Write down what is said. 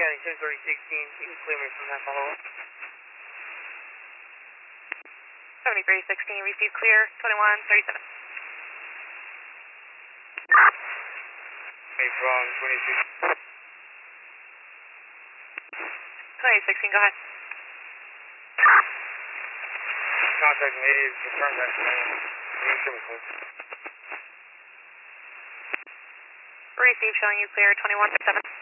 County 7316, you can clear me from that follow-up. 7316, receive clear, 2137. Hey, from 26. 2016, go ahead. Contact made, confirm that. Receive, showing you clear, 2137.